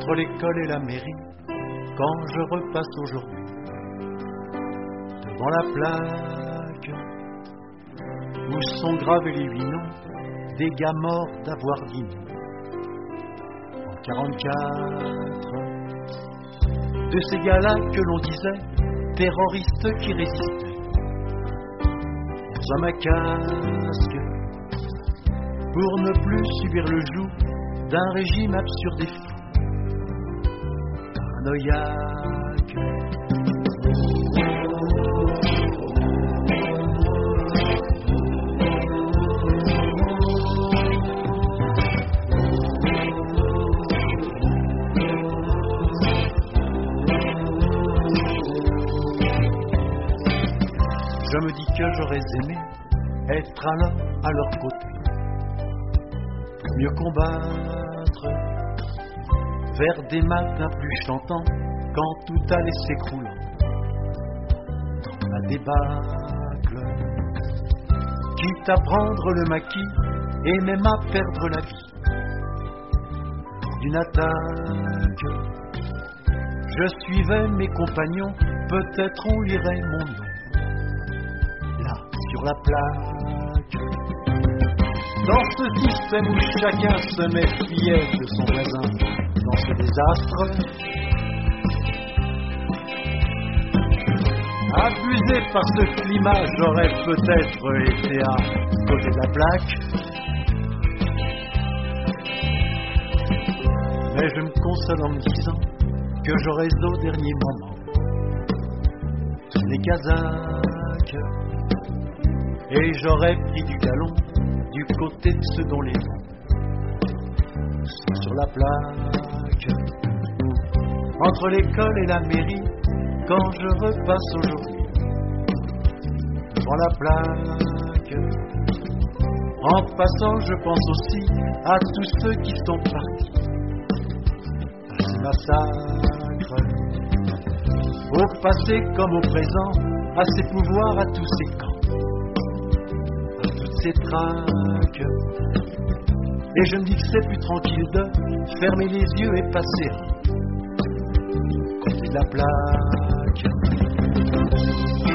entre l'école et la mairie, quand je repasse aujourd'hui, devant la plaque où sont gravés les 8 noms des gars morts d'avoir dit non. En 44, de ces gars-là que l'on disait terroristes qui résistaient aux hommes à casque pour ne plus subir le joug d'un régime absurde et fou, paranoïaque. Je me dis que j'aurais aimé être alors à leur côté, pour mieux combattre, vers des matins plus chantants, quand tout allait s'écroulant dans la débâcle, quitte à prendre le maquis et même à perdre la vie d'une attaque. Je suivais mes compagnons, peut-être on lirait mon nom sur la plaque. Dans ce système où chacun se méfiait de son voisin, dans ce désastre, abusé par ce climat, j'aurais peut-être été à côté de la plaque. Mais je me console en me disant que j'aurais au dernier moment tous les casaques, et j'aurais pris du galon du côté de ceux dont les noms sont sur la plaque. Entre l'école et la mairie, quand je repasse aujourd'hui devant la plaque, en passant je pense aussi à tous ceux qui sont partis à ces massacres, au passé comme au présent, à ces pouvoirs, à tous ces camps, ces traques. Et je me dis que c'est plus tranquille de fermer les yeux et passer à côté de la plaque.